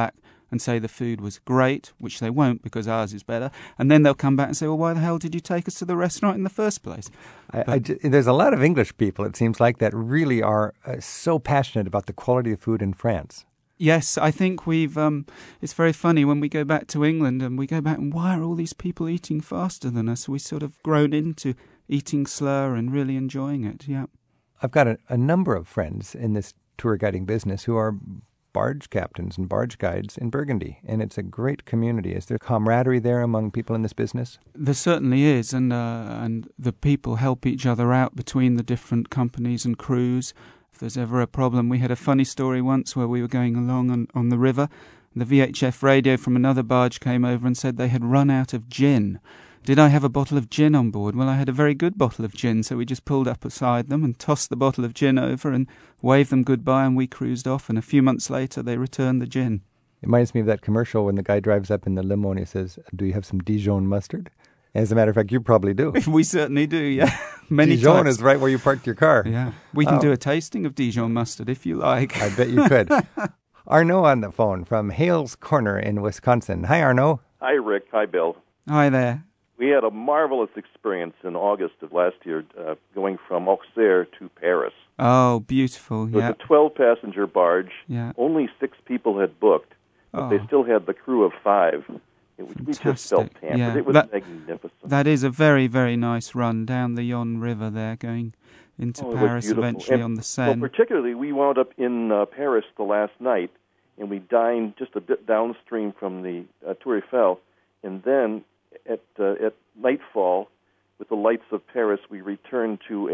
and say the food was great, which they won't because ours is better, and then they'll come back and say, well, why the hell did you take us to the restaurant in the first place? There's a lot of English people, it seems like, that really are so passionate about the quality of food in France. Yes, I think we've, it's very funny when we go back to England and we go back and why are all these people eating faster than us? We sort of grown into eating slower and really enjoying it, yeah. I've got a number of friends in this tour guiding business who are barge captains and barge guides in Burgundy, and it's a great community. Is there camaraderie there among people in this business? There certainly is, and the people help each other out between the different companies and crews. If there's ever a problem, we had a funny story once where we were going along on the river. The VHF radio from another barge came over and said they had run out of gin. Did I have a bottle of gin on board? Well, I had a very good bottle of gin, so we just pulled up beside them and tossed the bottle of gin over and waved them goodbye, and we cruised off, and a few months later they returned the gin. It reminds me of that commercial when the guy drives up in the limo and he says, do you have some Dijon mustard? As a matter of fact, you probably do. We certainly do, yeah. Many Dijon types. is right where you parked your car. Yeah. We can do a tasting of Dijon mustard if you like. I bet you could. Arnaud on the phone from Hales Corner in Wisconsin. Hi, Arnaud. Hi, Rick. Hi, Bill. Hi there. We had a marvelous experience in August of last year going from Auxerre to Paris. Oh, beautiful, yeah. It was a 12-passenger barge. Yeah. Only 6 people had booked, but they still had the crew of 5. We just felt pampered. Yeah. It was magnificent. That is a very, very nice run down the Yonne River there, going into Paris eventually on the Seine. Well, particularly, we wound up in Paris the last night, and we dined just a bit downstream from the Tour Eiffel, and then at nightfall, with the lights of Paris, we returned to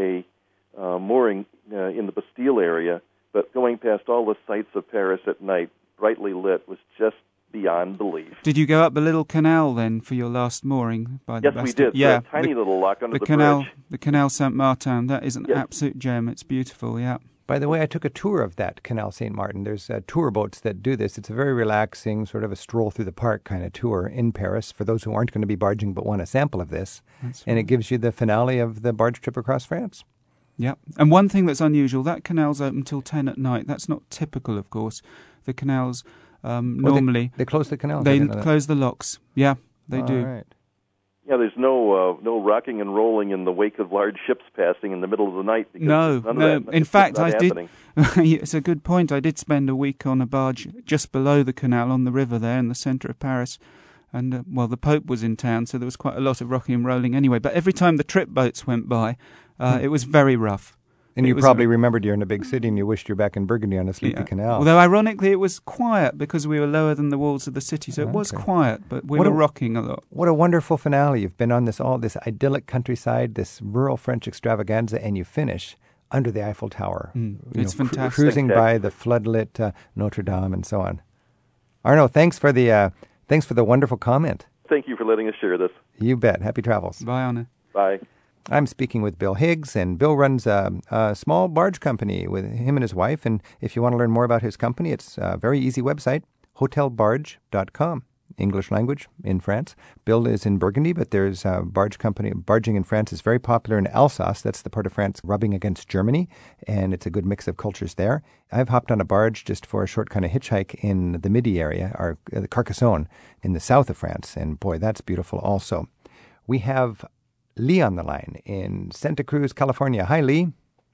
a mooring in the Bastille area, but going past all the sights of Paris at night, brightly lit, was just beyond belief. Did you go up the little canal then for your last mooring by the Bastille? Yes, we did. Yeah, a tiny little lock under the canal, bridge. The Canal Saint-Martin, that is an absolute gem. It's beautiful, yeah. By the way, I took a tour of that Canal Saint-Martin. There's tour boats that do this. It's a very relaxing, sort of a stroll through the park kind of tour in Paris for those who aren't going to be barging but want a sample of this. And it gives you the finale of the barge trip across France. Yeah. And one thing that's unusual, that canal's open till 10 at night. That's not typical, of course. The canals normally... They close the canal? They close the locks. Yeah, they do. Right. Yeah, there's no rocking and rolling in the wake of large ships passing in the middle of the night. No. In fact, I did. It's a good point. I did spend a week on a barge just below the canal on the river there in the centre of Paris. And, the Pope was in town, so there was quite a lot of rocking and rolling anyway. But every time the trip boats went by, it was very rough. And you probably remembered you're in a big city and you wished you're back in Burgundy on a sleepy canal. Although, ironically, it was quiet because we were lower than the walls of the city. So it was quiet, but we were rocking a lot. What a wonderful finale. You've been on this idyllic countryside, this rural French extravaganza, and you finish under the Eiffel Tower. It's fantastic. Cruising by the floodlit Notre Dame and so on. Arnaud, thanks for the wonderful comment. Thank you for letting us share this. You bet. Happy travels. Bye, Anna. Bye. I'm speaking with Bill Higgs, and Bill runs a small barge company with him and his wife. And if you want to learn more about his company, it's a very easy website, hotelbarge.com, English language in France. Bill is in Burgundy, but there's a barge company. Barging in France is very popular in Alsace. That's the part of France rubbing against Germany, and it's a good mix of cultures there. I've hopped on a barge just for a short kind of hitchhike in the Midi area, or the Carcassonne in the south of France, and boy, that's beautiful also. We have Lee on the line in Santa Cruz, California. Hi, Lee.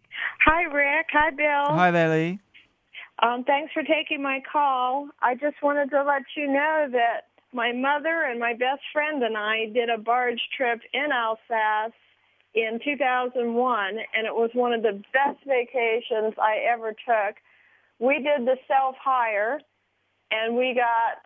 Hi, Rick. Hi, Bill. Hi there, Lee. Thanks for taking my call. I just wanted to let you know that my mother and my best friend and I did a barge trip in Alsace in 2001, and it was one of the best vacations I ever took. We did the self-hire, and we got,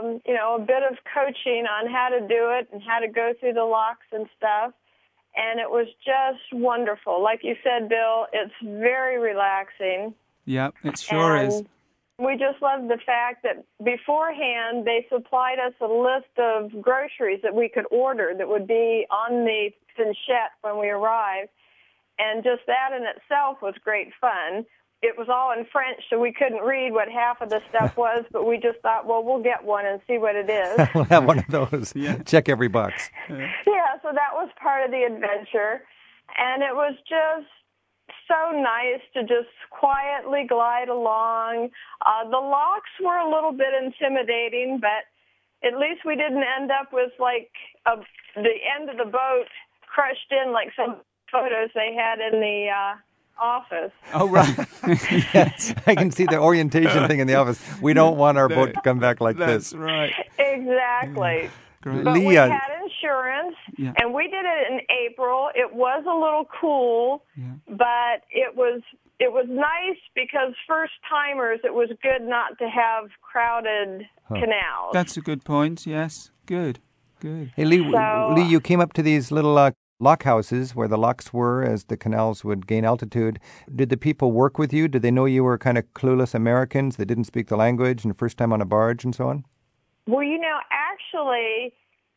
a bit of coaching on how to do it and how to go through the locks and stuff. And it was just wonderful. Like you said, Bill, it's very relaxing. Yeah, it sure is. We just loved the fact that beforehand they supplied us a list of groceries that we could order that would be on the planchette when we arrived. And just that in itself was great fun. It was all in French, so we couldn't read what half of the stuff was, but we just thought, well, we'll get one and see what it is. We'll have one of those. Yeah. Check every box. Yeah, so that was part of the adventure. And it was just so nice to just quietly glide along. The locks were a little bit intimidating, but at least we didn't end up with like the end of the boat crushed in like some photos they had in the office. Oh, right. Yes, I can see the orientation thing in the office. We don't want our boat to come back like this. That's right. Exactly. Great. But we Leah. had insurance, Yeah. and we did it in April. It was a little cool, but it was nice because first-timers, it was good not to have crowded canals. That's a good point, yes. Good. Hey, Lee, you came up to these little lock houses where the locks were as the canals would gain altitude. Did the people work with you? Did they know you were kind of clueless Americans that didn't speak the language and first time on a barge and so on? Well, actually,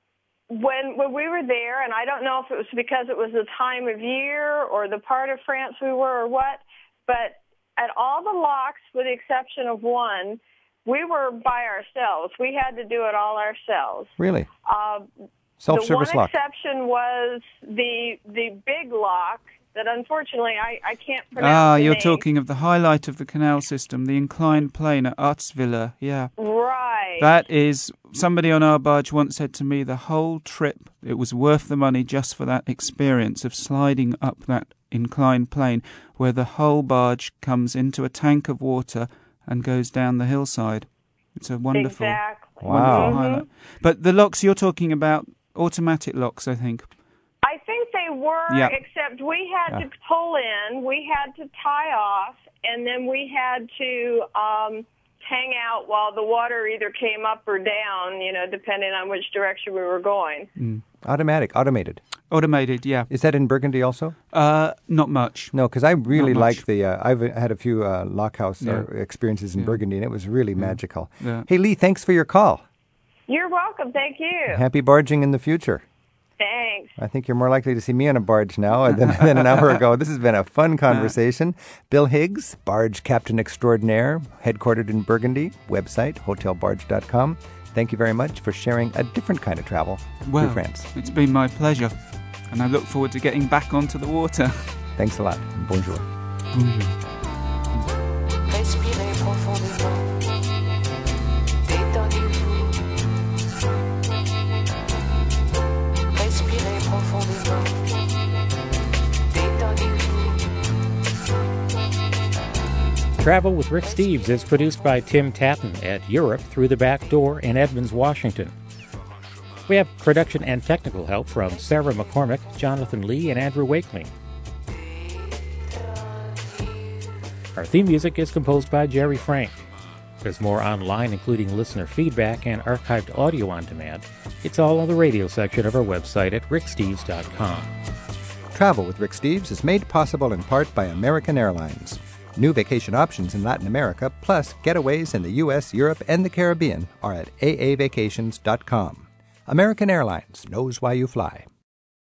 when we were there, and I don't know if it was because it was the time of year or the part of France we were or what, but at all the locks, with the exception of one, we were by ourselves. We had to do it all ourselves. Really? Self-service the one lock. exception was the big lock that unfortunately I can't pronounce the you're name. talking of the highlight of the canal system, the inclined plane at Artsville, yeah. Right. That is, somebody on our barge once said to me, the whole trip, it was worth the money just for that experience of sliding up that inclined plane where the whole barge comes into a tank of water and goes down the hillside. It's a wonderful, wonderful highlight. But the locks you're talking about, automatic locks, I think. I think they were, except we had to pull in, we had to tie off, and then we had to hang out while the water either came up or down, depending on which direction we were going. Automated. Automated, yeah. Is that in Burgundy also? Not much. No, because I really like I've had a few lockhouse experiences in Burgundy, and it was really magical. Yeah. Hey, Lee, thanks for your call. You're welcome. Thank you. Happy barging in the future. Thanks. I think you're more likely to see me on a barge now than an hour ago. This has been a fun conversation. Bill Higgs, barge captain extraordinaire, headquartered in Burgundy. Website, hotelbarge.com. Thank you very much for sharing a different kind of travel through France. It's been my pleasure, and I look forward to getting back onto the water. Thanks a lot. Bonjour. Bonjour. Respirez profondément. Détendez-vous. Respirez profondément. Détendez-vous. Travel with Rick Steves is produced by Tim Tatton at Europe Through the Back Door in Edmonds, Washington. We have production and technical help from Sarah McCormick, Jonathan Lee, and Andrew Wakeling. Our theme music is composed by Jerry Frank. There's more online, including listener feedback and archived audio on demand. It's all on the radio section of our website at ricksteves.com. Travel with Rick Steves is made possible in part by American Airlines. New vacation options in Latin America, plus getaways in the U.S., Europe, and the Caribbean are at aavacations.com. American Airlines knows why you fly.